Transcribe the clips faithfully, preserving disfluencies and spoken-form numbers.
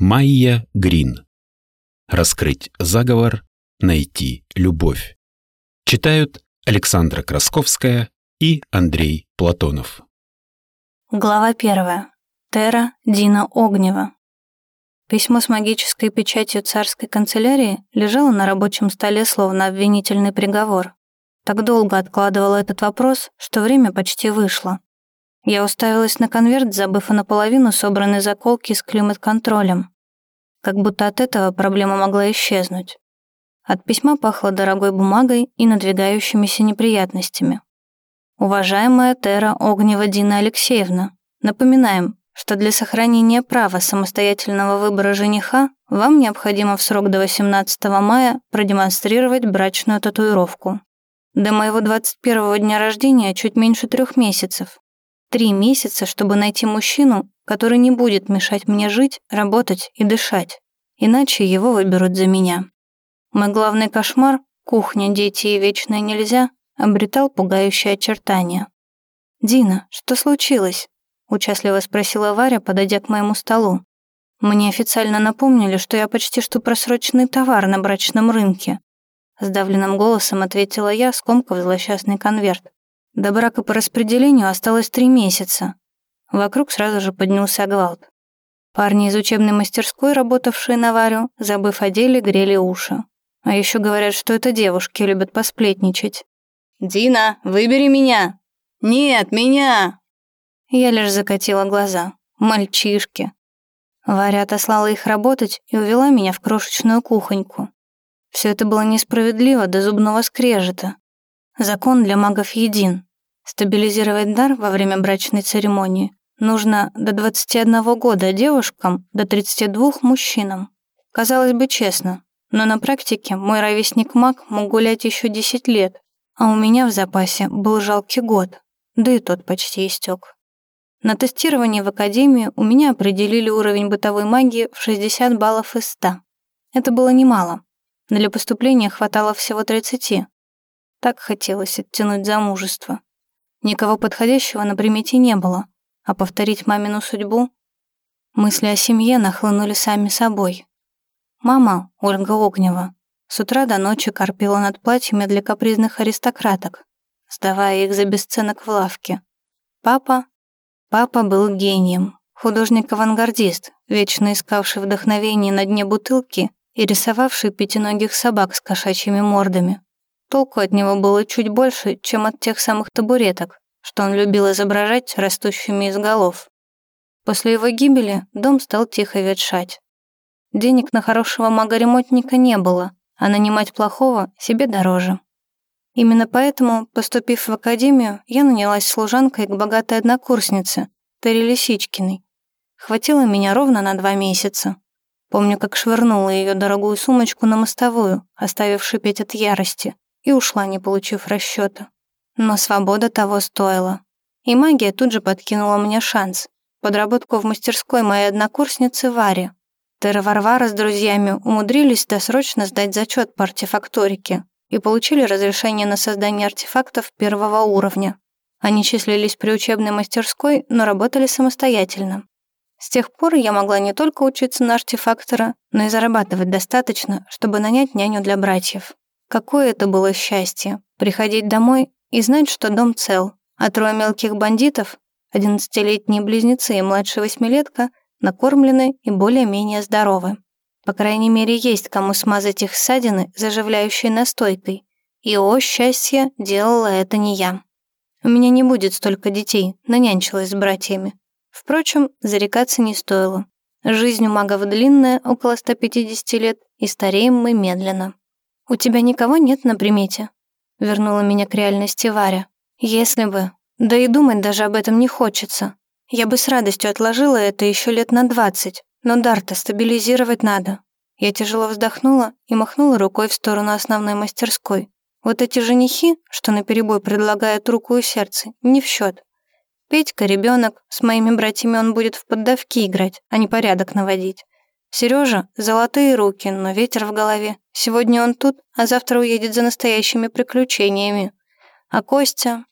Майя Грин. Раскрыть заговор, найти любовь. Читают Александра Красковская и Андрей Платонов. Глава первая. Тера Дина Огнева. Письмо с магической печатью царской канцелярии лежало на рабочем столе, словно обвинительный приговор. Так долго откладывала этот вопрос, что время почти вышло. Я уставилась на конверт, забыв о наполовину собранной заколки с климат-контролем. Как будто от этого проблема могла исчезнуть. От письма пахло дорогой бумагой и надвигающимися неприятностями. Уважаемая Тера Огнева Дина Алексеевна, напоминаем, что для сохранения права самостоятельного выбора жениха вам необходимо в срок до восемнадцатого мая продемонстрировать брачную татуировку. До моего двадцать первого дня рождения чуть меньше трех месяцев. Три месяца, чтобы найти мужчину, который не будет мешать мне жить, работать и дышать. Иначе его выберут за меня. Мой главный кошмар — кухня, дети и вечное нельзя — обретал пугающие очертания. «Дина, что случилось?» — участливо спросила Варя, подойдя к моему столу. «Мне официально напомнили, что я почти что просроченный товар на брачном рынке». Сдавленным голосом ответила я, скомкав злосчастный конверт. До брака по распределению осталось три месяца. Вокруг сразу же поднялся гвалт. Парни из учебной мастерской, работавшие на Варю, забыв о деле, грели уши. А еще говорят, что это девушки любят посплетничать. «Дина, выбери меня!» «Нет, меня!» Я лишь закатила глаза. Мальчишки. Варя отослала их работать и увела меня в крошечную кухоньку. Все это было несправедливо до зубного скрежета. Закон для магов един. Стабилизировать дар во время брачной церемонии нужно до двадцати одного года девушкам, до тридцати двух мужчинам. Казалось бы, честно, но на практике мой ровесник-маг мог гулять еще десять лет, а у меня в запасе был жалкий год, да и тот почти истек. На тестировании в академии у меня определили уровень бытовой магии в шестьдесят баллов из ста. Это было немало. Для поступления хватало всего тридцати. Так хотелось оттянуть замужество. Никого подходящего на примете не было, а повторить мамину судьбу? Мысли о семье нахлынули сами собой. Мама, Ольга Огнева, с утра до ночи корпела над платьями для капризных аристократок, сдавая их за бесценок в лавке. Папа? Папа был гением, художник-авангардист, вечно искавший вдохновение на дне бутылки и рисовавший пятиногих собак с кошачьими мордами. Толку от него было чуть больше, чем от тех самых табуреток, что он любил изображать растущими из голов. После его гибели дом стал тихо ветшать. Денег на хорошего мага-ремонтника не было, а нанимать плохого себе дороже. Именно поэтому, поступив в академию, я нанялась служанкой к богатой однокурснице, Тере Лисичкиной. Хватило меня ровно на два месяца. Помню, как швырнула ее дорогую сумочку на мостовую, оставив шипеть от ярости, и ушла, не получив расчета. Но свобода того стоила. И магия тут же подкинула мне шанс. Подработку в мастерской моей однокурсницы Вари. Тера Варвара с друзьями умудрились досрочно сдать зачет по артефакторике и получили разрешение на создание артефактов первого уровня. Они числились при учебной мастерской, но работали самостоятельно. С тех пор я могла не только учиться на артефактора, но и зарабатывать достаточно, чтобы нанять няню для братьев. Какое это было счастье — приходить домой и знать, что дом цел, а трое мелких бандитов, одиннадцатилетние близнецы и младшая восьмилетка, накормлены и более-менее здоровы. По крайней мере, есть кому смазать их ссадины заживляющей настойкой. И, о счастье, делала это не я. У меня не будет столько детей, нанянчилась с братьями. Впрочем, зарекаться не стоило. Жизнь у магов длинная, около ста пятидесяти лет, и стареем мы медленно. «У тебя никого нет на примете?» — вернула меня к реальности Варя. «Если бы. Да и думать даже об этом не хочется. Я бы с радостью отложила это еще лет на двадцать, но дар-то стабилизировать надо». Я тяжело вздохнула и махнула рукой в сторону основной мастерской. Вот эти женихи, что наперебой предлагают руку и сердце, не в счет. Петька — ребенок, с моими братьями он будет в поддавки играть, а не порядок наводить. Сережа — золотые руки, но ветер в голове. Сегодня он тут, а завтра уедет за настоящими приключениями. А Костя...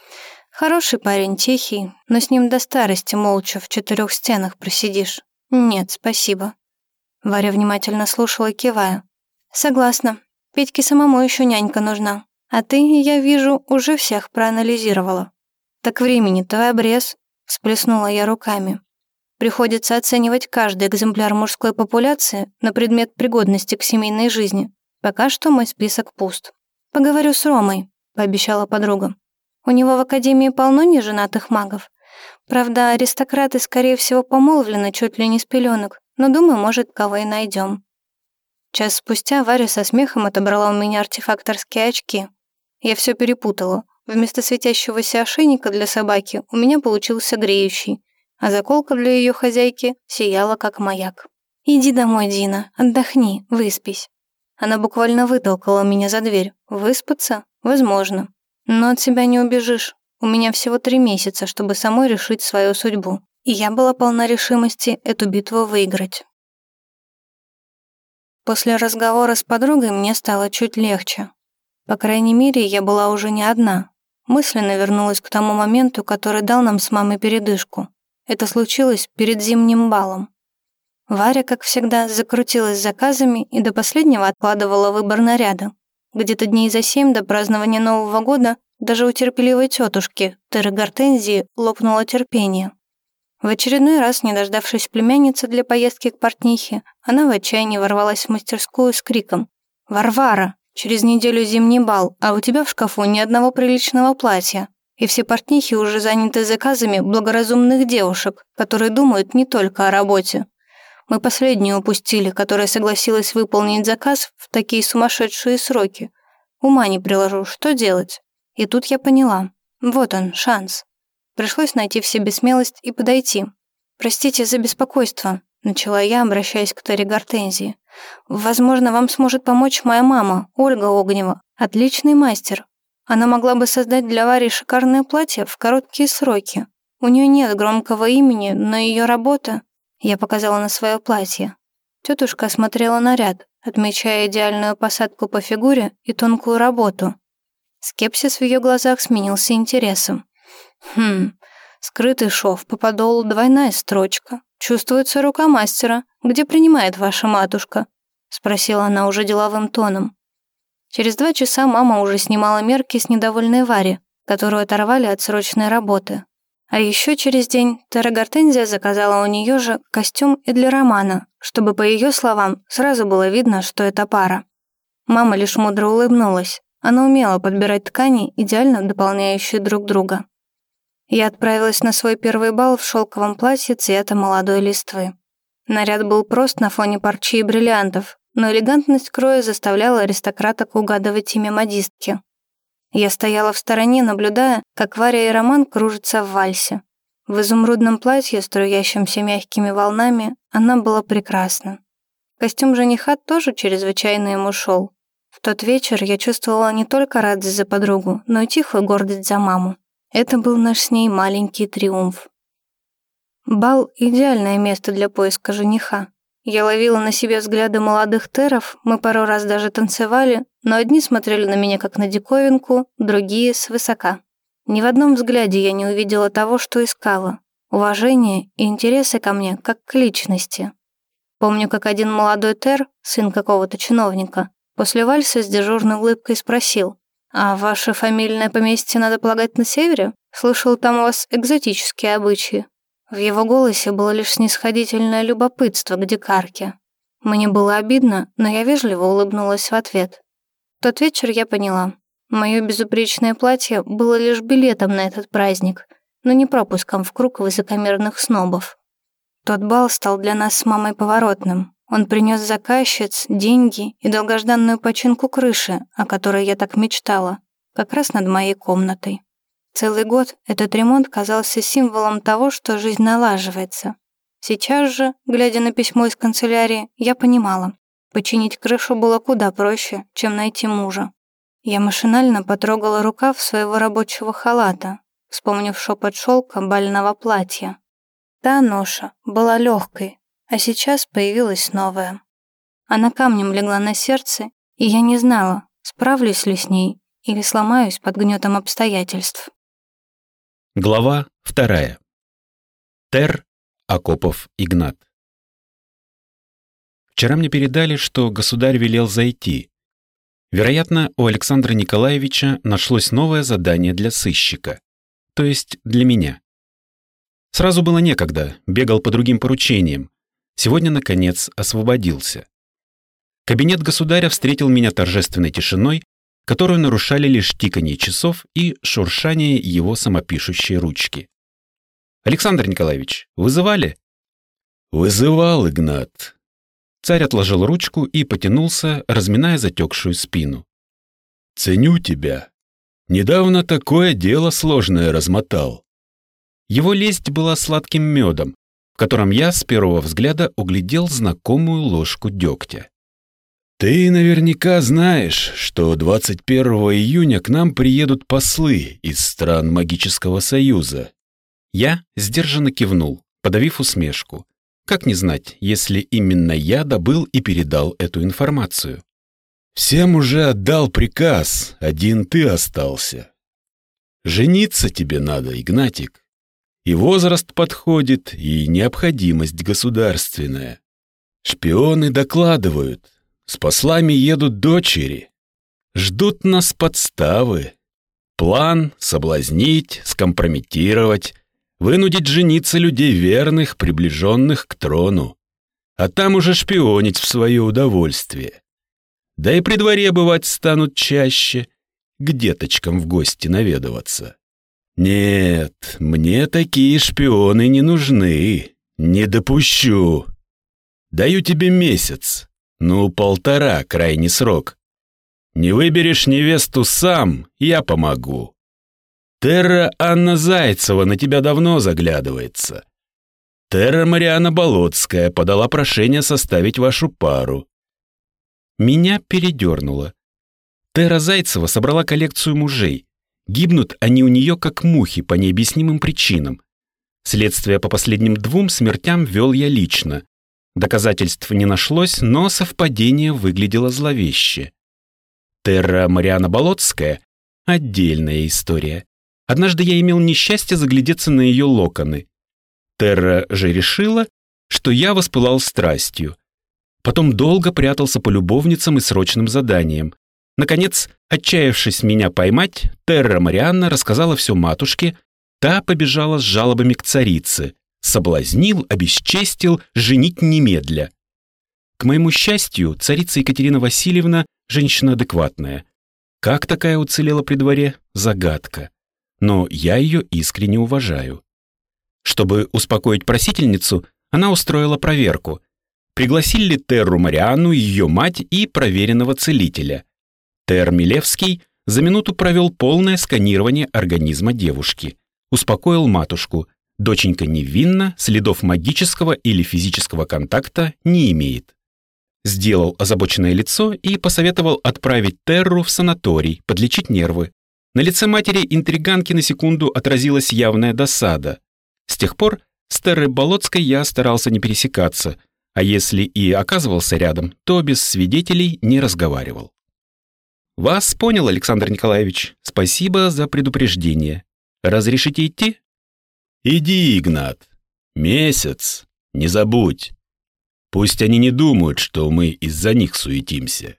Хороший парень, тихий, но с ним до старости молча в четырех стенах просидишь. Нет, спасибо. Варя внимательно слушала, кивая. «Согласна. Петьке самому еще нянька нужна. А ты, я вижу, уже всех проанализировала». «Так времени-то в обрез», — всплеснула я руками. «Приходится оценивать каждый экземпляр мужской популяции на предмет пригодности к семейной жизни. Пока что мой список пуст». «Поговорю с Ромой», — пообещала подруга. «У него в академии полно неженатых магов. Правда, аристократы, скорее всего, помолвлены чуть ли не с пеленок, но, думаю, может, кого и найдем». Час спустя Варя со смехом отобрала у меня артефакторские очки. Я все перепутала. Вместо светящегося ошейника для собаки у меня получился греющий, а заколка для ее хозяйки сияла как маяк. «Иди домой, Дина, отдохни, выспись». Она буквально вытолкала меня за дверь. Выспаться? Возможно. Но от себя не убежишь. У меня всего три месяца, чтобы самой решить свою судьбу. И я была полна решимости эту битву выиграть. После разговора с подругой мне стало чуть легче. По крайней мере, я была уже не одна. Мысленно вернулась к тому моменту, который дал нам с мамой передышку. Это случилось перед зимним балом. Варя, как всегда, закрутилась с заказами и до последнего откладывала выбор наряда. Где-то дней за семь до празднования Нового года даже у терпеливой тетушки Теры Гортензии лопнуло терпение. В очередной раз, не дождавшись племянницы для поездки к портнихе, она в отчаянии ворвалась в мастерскую с криком: «Варвара, через неделю зимний бал, а у тебя в шкафу ни одного приличного платья, и все портнихи уже заняты заказами благоразумных девушек, которые думают не только о работе. Мы последнюю упустили, которая согласилась выполнить заказ в такие сумасшедшие сроки. Ума не приложу, что делать?» И тут я поняла. Вот он, шанс. Пришлось найти в себе смелость и подойти. «Простите за беспокойство», — начала я, обращаясь к Тере Гортензии. «Возможно, вам сможет помочь моя мама, Ольга Огнева, отличный мастер. Она могла бы создать для Вари шикарное платье в короткие сроки. У нее нет громкого имени, но ее работа...» Я показала на свое платье. Тетушка осмотрела наряд, отмечая идеальную посадку по фигуре и тонкую работу. Скепсис в ее глазах сменился интересом. «Хм, скрытый шов по подолу, двойная строчка. Чувствуется рука мастера. Где принимает ваша матушка?» — спросила она уже деловым тоном. Через два часа мама уже снимала мерки с недовольной Вари, которую оторвали от срочной работы. А еще через день Тера Гортензия заказала у нее же костюм и для Романа, чтобы, по ее словам, сразу было видно, что это пара. Мама лишь мудро улыбнулась. Она умела подбирать ткани, идеально дополняющие друг друга. Я отправилась на свой первый бал в шелковом платье цвета молодой листвы. Наряд был прост на фоне парчи и бриллиантов, но элегантность кроя заставляла аристократок угадывать имя модистки. Я стояла в стороне, наблюдая, как Варя и Роман кружатся в вальсе. В изумрудном платье, струящемся мягкими волнами, она была прекрасна. Костюм жениха тоже чрезвычайно ему шел. В тот вечер я чувствовала не только радость за подругу, но и тихую гордость за маму. Это был наш с ней маленький триумф. Бал — идеальное место для поиска жениха. Я ловила на себе взгляды молодых теров, мы пару раз даже танцевали, но одни смотрели на меня как на диковинку, другие — свысока. Ни в одном взгляде я не увидела того, что искала. Уважение и интересы ко мне, как к личности. Помню, как один молодой тер, сын какого-то чиновника, после вальса с дежурной улыбкой спросил: «А ваше фамильное поместье, надо полагать, на севере? Слышал, там у вас экзотические обычаи». В его голосе было лишь снисходительное любопытство к дикарке. Мне было обидно, но я вежливо улыбнулась в ответ. В тот вечер я поняла. Мое безупречное платье было лишь билетом на этот праздник, но не пропуском в круг высокомерных снобов. Тот бал стал для нас с мамой поворотным. Он принес заказчиц, деньги и долгожданную починку крыши, о которой я так мечтала, как раз над моей комнатой. Целый год этот ремонт казался символом того, что жизнь налаживается. Сейчас же, глядя на письмо из канцелярии, я понимала, починить крышу было куда проще, чем найти мужа. Я машинально потрогала рукав своего рабочего халата, вспомнив шепот шелка бального платья. Та ноша была легкой, а сейчас появилась новая. Она камнем легла на сердце, и я не знала, справлюсь ли с ней или сломаюсь под гнетом обстоятельств. Глава вторая. Тер Акопов Игнат. Вчера мне передали, что государь велел зайти. Вероятно, у Александра Николаевича нашлось новое задание для сыщика, то есть для меня. Сразу было некогда, бегал по другим поручениям. Сегодня, наконец, освободился. Кабинет государя встретил меня торжественной тишиной, которую нарушали лишь тиканье часов и шуршание его самопишущей ручки. «Александр Николаевич, вызывали?» «Вызывал, Игнат». Царь отложил ручку и потянулся, разминая затекшую спину. «Ценю тебя. Недавно такое дело сложное размотал». Его лесть была сладким медом, в котором я с первого взгляда углядел знакомую ложку дегтя. «Ты наверняка знаешь, что двадцать первого июня к нам приедут послы из стран Магического Союза». Я сдержанно кивнул, подавив усмешку. Как не знать, если именно я добыл и передал эту информацию? «Всем уже отдал приказ, один ты остался. Жениться тебе надо, Игнатик. И возраст подходит, и необходимость государственная. Шпионы докладывают, с послами едут дочери. Ждут нас подставы. План — соблазнить, скомпрометировать, вынудить жениться людей верных, приближенных к трону. А там уже шпионить в свое удовольствие. Да и при дворе бывать станут чаще, к деточкам в гости наведываться. Нет, мне такие шпионы не нужны, не допущу. Даю тебе месяц, ну, полтора, крайний срок. Не выберешь невесту сам, я помогу. Терра Анна Зайцева на тебя давно заглядывается. Терра Мариана Болотская подала прошение составить вашу пару». Меня передернуло. Терра Зайцева собрала коллекцию мужей. Гибнут они у нее как мухи по необъяснимым причинам. Следствие по последним двум смертям вел я лично. Доказательств не нашлось, но совпадение выглядело зловеще. Терра Мариана Болотская — отдельная история. Однажды я имел несчастье заглядеться на ее локоны. Терра же решила, что я воспылал страстью. Потом долго прятался по любовницам и срочным заданиям. Наконец, отчаявшись меня поймать, Терра Марианна рассказала все матушке, та побежала с жалобами к царице. Соблазнил, обесчестил, женить немедля. К моему счастью, царица Екатерина Васильевна – женщина адекватная. Как такая уцелела при дворе – загадка. Но я ее искренне уважаю. Чтобы успокоить просительницу, она устроила проверку. Пригласили Терру Марианну, ее мать и проверенного целителя. Тер Милевский за минуту провел полное сканирование организма девушки. Успокоил матушку. Доченька невинна, следов магического или физического контакта не имеет. Сделал озабоченное лицо и посоветовал отправить Терру в санаторий, подлечить нервы. На лице матери-интриганки на секунду отразилась явная досада. С тех пор с Террой Болотской я старался не пересекаться, а если и оказывался рядом, то без свидетелей не разговаривал. «Вас понял, Александр Николаевич. Спасибо за предупреждение. Разрешите идти?» «Иди, Игнат. Месяц. Не забудь. Пусть они не думают, что мы из-за них суетимся».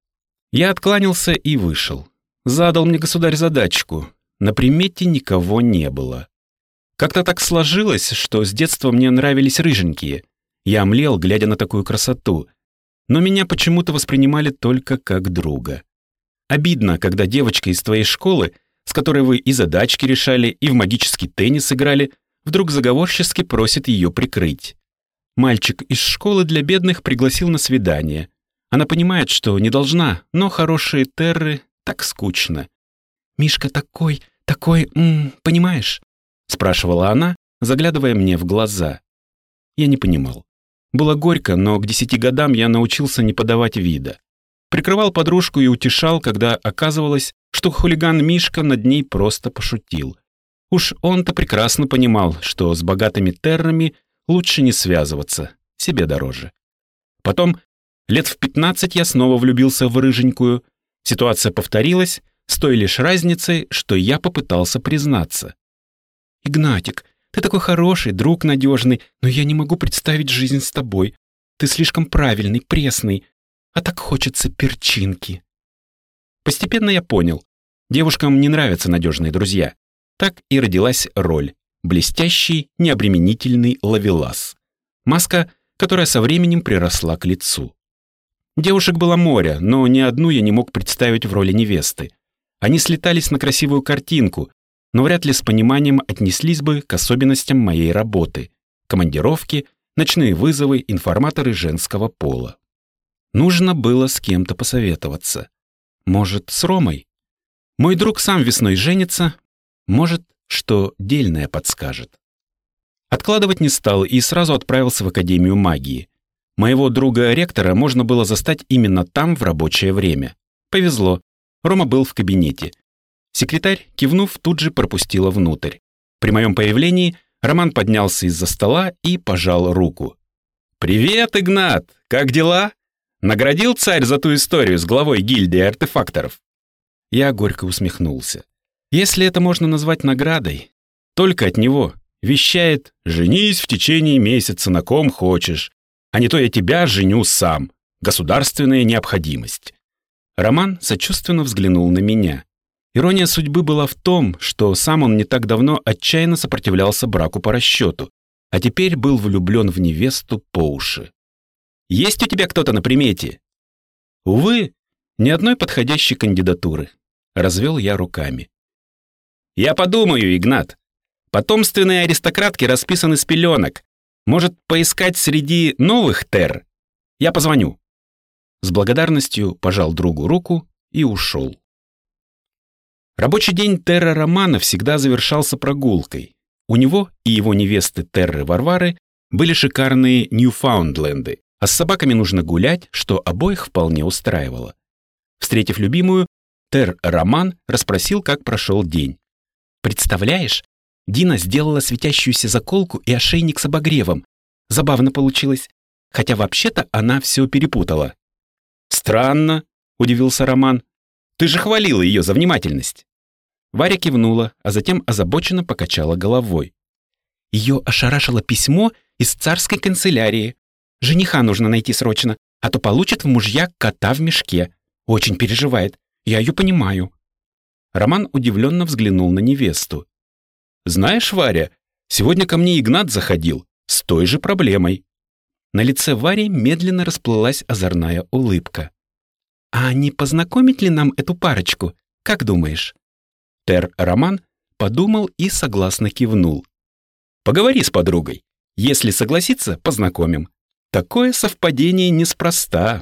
Я откланялся и вышел. Задал мне государь задачку. На примете никого не было. Как-то так сложилось, что с детства мне нравились рыженькие. Я млел, глядя на такую красоту. Но меня почему-то воспринимали только как друга. Обидно, когда девочка из твоей школы, с которой вы и задачки решали, и в магический теннис играли, вдруг заговорчески просит ее прикрыть. Мальчик из школы для бедных пригласил на свидание. Она понимает, что не должна, но хорошие терры так скучно. «Мишка такой, такой, м, понимаешь?» — спрашивала она, заглядывая мне в глаза. Я не понимал. Было горько, но к десяти годам я научился не подавать вида. Прикрывал подружку и утешал, когда оказывалось, что хулиган Мишка над ней просто пошутил. Уж он-то прекрасно понимал, что с богатыми террами лучше не связываться, себе дороже. Потом, лет в пятнадцать я снова влюбился в рыженькую. Ситуация повторилась, с той лишь разницей, что я попытался признаться. «Игнатик, ты такой хороший, друг надежный, но я не могу представить жизнь с тобой. ты слишком правильный, пресный, а так хочется перчинки». Постепенно я понял, девушкам не нравятся надежные друзья. Так и родилась роль — блестящий, необременительный ловелас. Маска, которая со временем приросла к лицу. Девушек было море, но ни одну я не мог представить в роли невесты. Они слетались на красивую картинку, но вряд ли с пониманием отнеслись бы к особенностям моей работы. Командировки, ночные вызовы, информаторы женского пола. Нужно было с кем-то посоветоваться. Может, с Ромой? Мой друг сам весной женится, может, что дельное подскажет. Откладывать не стал и сразу отправился в Академию магии. Моего друга-ректора можно было застать именно там в рабочее время. Повезло, Рома был в кабинете. Секретарь, кивнув, тут же пропустила внутрь. При моем появлении Роман поднялся из-за стола и пожал руку. «Привет, Игнат! Как дела? Наградил царь за ту историю с главой гильдии артефакторов?» Я горько усмехнулся. Если это можно назвать наградой, только от него вещает: «Женись в течение месяца на ком хочешь, а не то я тебя женю сам. Государственная необходимость». Роман сочувственно взглянул на меня. Ирония судьбы была в том, что сам он не так давно отчаянно сопротивлялся браку по расчету, а теперь был влюблен в невесту по уши. «Есть у тебя кто-то на примете?» «Увы, ни одной подходящей кандидатуры», — развел я руками. «Я подумаю, Игнат. Потомственные аристократки расписаны с пеленок. Может, поискать среди новых тер? Я позвоню». С благодарностью пожал другу руку и ушел. Рабочий день Терра Романа всегда завершался прогулкой. У него и его невесты Терры Варвары были шикарные Ньюфаундленды, а с собаками нужно гулять, что обоих вполне устраивало. Встретив любимую, Терр Роман расспросил, как прошел день. «Представляешь, Дина сделала светящуюся заколку и ошейник с обогревом. Забавно получилось, хотя вообще-то она все перепутала». «Странно», — удивился Роман. «Ты же хвалила ее за внимательность». Варя кивнула, а затем озабоченно покачала головой. Ее ошарашило письмо из царской канцелярии. Жениха нужно найти срочно, а то получит в мужья кота в мешке. Очень переживает, я ее понимаю. Роман удивленно взглянул на невесту. «Знаешь, Варя, сегодня ко мне Игнат заходил с той же проблемой». На лице Вари медленно расплылась озорная улыбка. «А не познакомить ли нам эту парочку, как думаешь?» Терр Роман подумал и согласно кивнул. «Поговори с подругой. Если согласится, познакомим. Такое совпадение неспроста».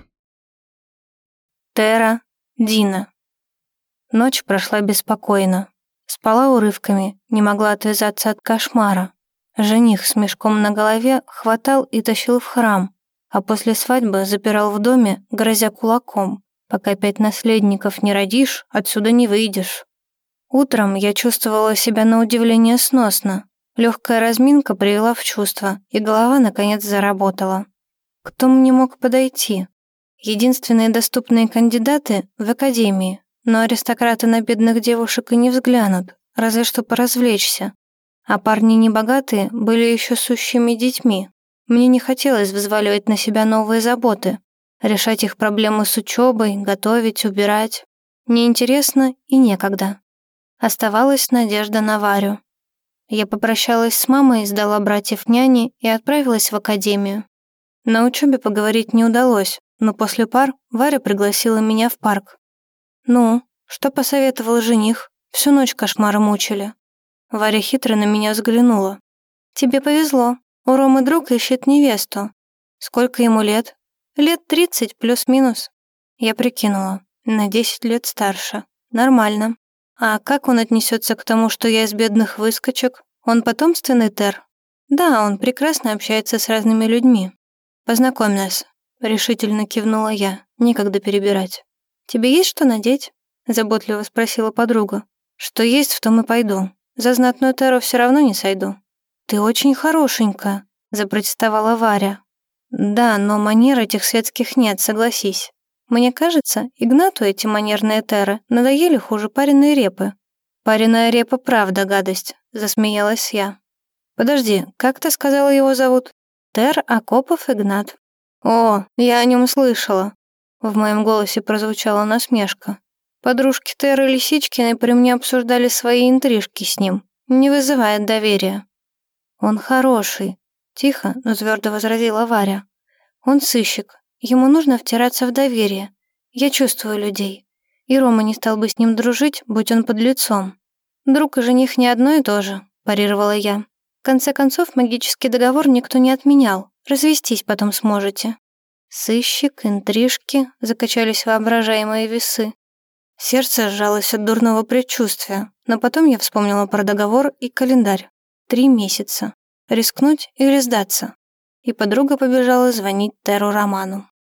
Терра, Дина. Ночь прошла беспокойно. Спала урывками, не могла отвязаться от кошмара. Жених с мешком на голове хватал и тащил в храм, а после свадьбы запирал в доме, грозя кулаком. «Пока пять наследников не родишь, отсюда не выйдешь». Утром я чувствовала себя на удивление сносно. Легкая разминка привела в чувство, и голова наконец заработала. Кто мне мог подойти? Единственные доступные кандидаты в академии, но аристократы на бедных девушек и не взглянут, разве что поразвлечься. А парни небогатые были еще сущими детьми. Мне не хотелось взваливать на себя новые заботы, решать их проблемы с учебой, готовить, убирать. Неинтересно и некогда. Оставалась надежда на Варю. Я попрощалась с мамой, сдала братьев няне и отправилась в академию. На учебе поговорить не удалось, но после пар Варя пригласила меня в парк. «Ну, что посоветовал жених? Всю ночь кошмары мучили». Варя хитро на меня взглянула. «Тебе повезло. У Ромы друг ищет невесту. Сколько ему лет?» «Лет тридцать плюс-минус». Я прикинула. На десять лет старше. Нормально. А как он отнесется к тому, что я из бедных выскочек? Он потомственный тер? Да, он прекрасно общается с разными людьми. Познакомь нас. Решительно кивнула я. Некогда перебирать. Тебе есть что надеть? Заботливо спросила подруга. Что есть, в том и пойду. За знатную теру все равно не сойду. Ты очень хорошенькая, запротестовала Варя. Да, но манер этих светских нет, согласись. Мне кажется, Игнату эти манерные теры надоели хуже пареной репы. «Пареная репа правда гадость», — засмеялась я. «Подожди, как ты сказала его зовут?» «Тер Акопов Игнат». «О, я о нем слышала». В моем голосе прозвучала насмешка. Подружки Теры Лисичкиной при мне обсуждали свои интрижки с ним. Не вызывает доверия. «Он хороший», — тихо, но твердо возразила Варя. «Он сыщик. Ему нужно втираться в доверие. Я чувствую людей. И Рома не стал бы с ним дружить, будь он подлецом». «Друг и жених не одно и то же», — парировала я. «В конце концов, магический договор никто не отменял. Развестись потом сможете». Сыщик, интрижки, закачались воображаемые весы. Сердце сжалось от дурного предчувствия, но потом я вспомнила про договор и календарь. Три месяца. Рискнуть или сдаться? И подруга побежала звонить Теру Роману.